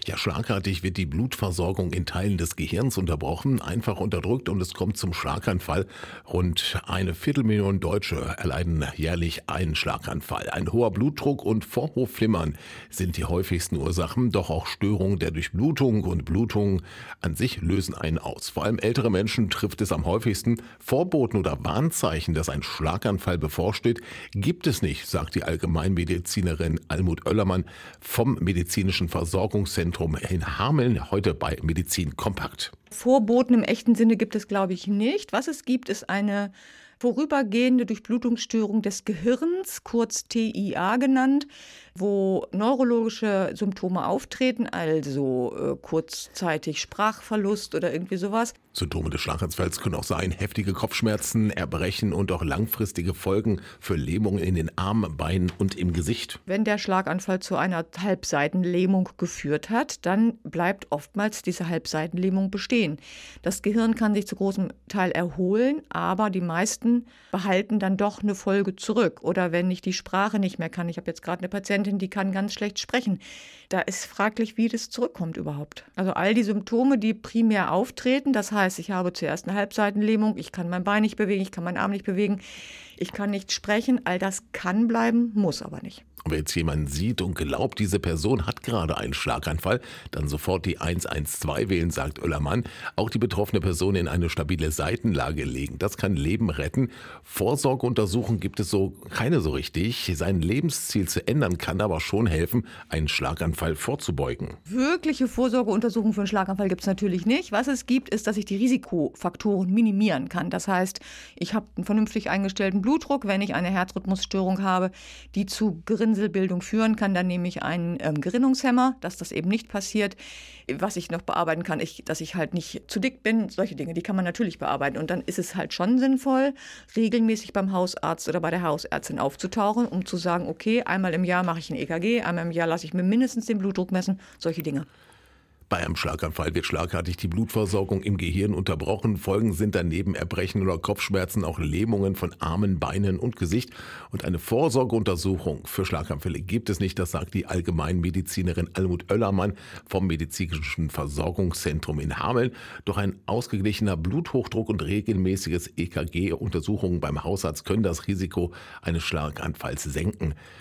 Ja, schlagartig wird die Blutversorgung in Teilen des Gehirns unterbrochen, einfach unterdrückt und es kommt zum Schlaganfall. Rund 250.000 Deutsche erleiden jährlich einen Schlaganfall. Ein hoher Blutdruck und Vorhofflimmern sind die häufigsten Ursachen, doch auch Störungen der Durchblutung und Blutung an sich lösen einen aus. Vor allem ältere Menschen trifft es am häufigsten. Vorboten oder Warnzeichen, dass ein Schlaganfall bevorsteht, gibt es nicht, sagt die Allgemeinmedizinerin Almut Oellermann vom Medizinischen Versorgungszentrum in Hameln, heute bei Medizin Kompakt. Vorboten im echten Sinne gibt es, glaube ich, nicht. Was es gibt, ist eine vorübergehende Durchblutungsstörung des Gehirns, kurz TIA genannt, wo neurologische Symptome auftreten, also kurzzeitig Sprachverlust oder irgendwie sowas. Symptome des Schlaganfalls können auch sein heftige Kopfschmerzen, Erbrechen und auch langfristige Folgen für Lähmungen in den Armen, Beinen und im Gesicht. Wenn der Schlaganfall zu einer Halbseitenlähmung geführt hat, dann bleibt oftmals diese Halbseitenlähmung bestehen. Das Gehirn kann sich zu großem Teil erholen, aber die meisten behalten dann doch eine Folge zurück. Oder wenn ich die Sprache nicht mehr kann. Ich habe jetzt gerade eine Patientin, die kann ganz schlecht sprechen. Da ist fraglich, wie das zurückkommt überhaupt. Also all die Symptome, die primär auftreten, das heißt, ich habe zuerst eine Halbseitenlähmung, ich kann mein Bein nicht bewegen, ich kann meinen Arm nicht bewegen, ich kann nicht sprechen, all das kann bleiben, muss aber nicht. Und wenn jetzt jemand sieht und glaubt, diese Person hat gerade einen Schlaganfall, dann sofort die 112 wählen, sagt Oellermann. Auch die betroffene Person in eine stabile Seitenlage legen. Das kann Leben retten. Vorsorgeuntersuchungen gibt es so keine so richtig. Sein Lebensziel zu ändern kann aber schon helfen, einen Schlaganfall vorzubeugen. Wirkliche Vorsorgeuntersuchungen für einen Schlaganfall gibt es natürlich nicht. Was es gibt, ist, dass ich die Risikofaktoren minimieren kann. Das heißt, ich habe einen vernünftig eingestellten Blutdruck. Wenn ich eine Herzrhythmusstörung habe, die zu Gerinnselbildung führen kann, dann nehme ich einen Gerinnungshemmer, dass das eben nicht passiert. Was ich noch bearbeiten kann, dass ich halt nicht zu dick bin. Solche Dinge, die kann man natürlich bearbeiten. Und dann ist es halt schon sinnvoll, regelmäßig beim Hausarzt oder bei der Hausärztin aufzutauchen, um zu sagen, okay, einmal im Jahr mache ich ein EKG, einmal im Jahr lasse ich mir mindestens den Blutdruck messen, solche Dinge. Bei einem Schlaganfall wird schlagartig die Blutversorgung im Gehirn unterbrochen. Folgen sind daneben Erbrechen oder Kopfschmerzen, auch Lähmungen von Armen, Beinen und Gesicht. Und eine Vorsorgeuntersuchung für Schlaganfälle gibt es nicht, das sagt die Allgemeinmedizinerin Almut Oellermann vom Medizinischen Versorgungszentrum in Hameln. Doch ein ausgeglichener Bluthochdruck und regelmäßiges EKG-Untersuchungen beim Hausarzt können das Risiko eines Schlaganfalls senken.